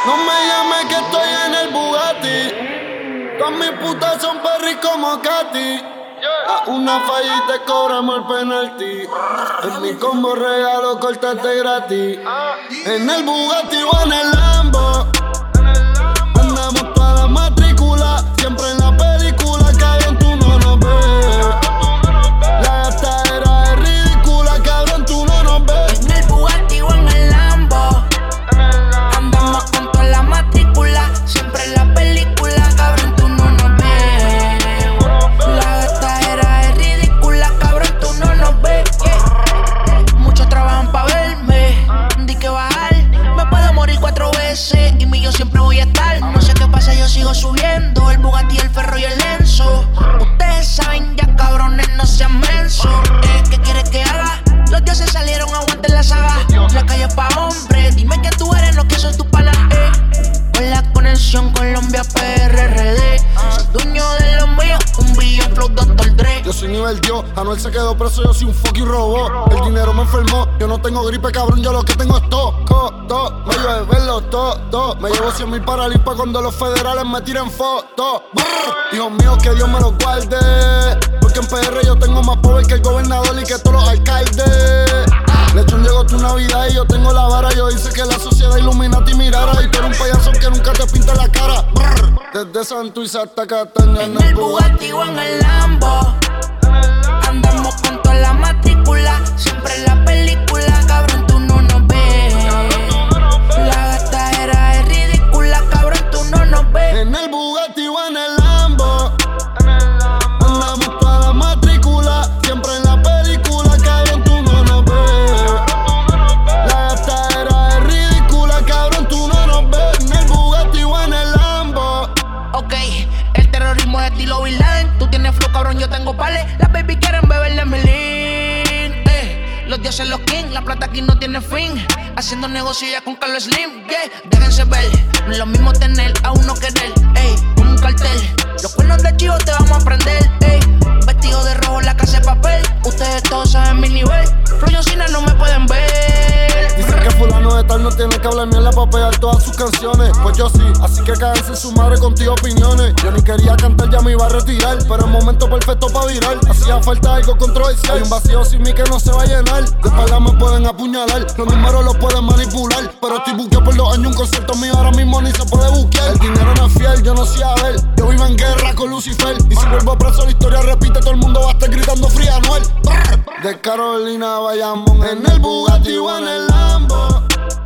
No me llames que estoy en el Bugatti. Con mis putas son perris como Katy. A una falla y te cobramos el penalti. En mi combo regalo cortate gratis. En el Bugatti o en el Lambo. Andamos toda la matrícula. Siempre en la película, cabrón, tú no nos ves. La gastadera es ridícula, cabrón, tú no nos ves. En el Bugatti o en el Lambo. Andamos con toda la matrícula. Siempre en la película, cabrón, tú no nos ves. La gastadera es ridícula, cabrón, tú no nos ves. Muchos trabajan pa' verme. Di que bajar, me puedo morir 4 veces. Y mi yo siempre voy a estar. No sé qué pasa, yo sigo subiendo. El Bugatti, el ferro y el Enzo. Ustedes saben ya, cabrones, no sean mensos. ¿Qué quieres que haga? Los dioses salieron, aguanten la saga. La calle pa' hombres, dime que tú eres, no que son tus panas. Con la conexión Colombia PRRD. Soy dueño de lo mío, un billón flow Dr. Dre. Yo soy nivel Dios, Anuel se quedó preso, yo soy un fucking robot. El dinero me enfermó, yo no tengo gripe, cabrón, yo lo que tengo es todo. Me llevo verlo todo. Me llevo 100,000 para limpa cuando los federales me tiren fotos. Dios mío, que Dios me los guarde. Porque en PR yo tengo más poder que el gobernador y que todos los alcaldes. Lechón, llegó tu Navidad y yo tengo la vara. Yo hice que la sociedad Illuminati mirara. Y tú eres un payaso que nunca te pinta la cara. Desde Santurce hasta Cataña en el Bugatti o en el Lambo. Andamos con toda la matrícula. Siempre en la película, cabrón, tú no nos ves. La gastadera es ridícula, cabrón, tú no nos ves. En el Bugatti o en el Lambo. Andamos toda la matrícula. Siempre en la película, cabrón, tú no nos ves. La gastadera es ridícula, cabrón, tú no nos ves. En el Bugatti o en el Lambo. Ok, el terrorismo es estilo Bin Laden. Tú tienes flow, cabrón, yo tengo pales. Las baby quieren beber de Melín. Los dioses, los king, la plata aquí no tiene fin. Haciendo negocio ya con Carlos Slim, yeah. Déjense ver, no es lo mismo tener a uno querer, como un cartel. Los cuernos de chivo te vamos a prender, vestido de rojo, la casa de papel. Ustedes todos saben mi nivel. Flow John no me pueden ver. Dicen que fulano de tal no tiene que hablar mierda para pegar todas sus canciones. Pues yo sí, así que cádense su madre con tus opiniones. Yo ni quería cantar, ya me iba a retirar, pero el momento perfecto para virar. Hacía falta algo controversial. Hay un vacío sin mí que no se va a llenar. De espalda me pueden apuñalar, los números los pueden manipular. Pero estoy buqueado por 2 años, un concierto mío ahora mismo ni se puede buquear. El dinero no es fiel, yo no sé a ver. Yo vivo en guerra con Lucifer. Y si vuelvo preso la historia repite, todo el mundo va a estar gritando Free Anuel. De Carolina a Bayamón, en el Bugatti o en el Lambo.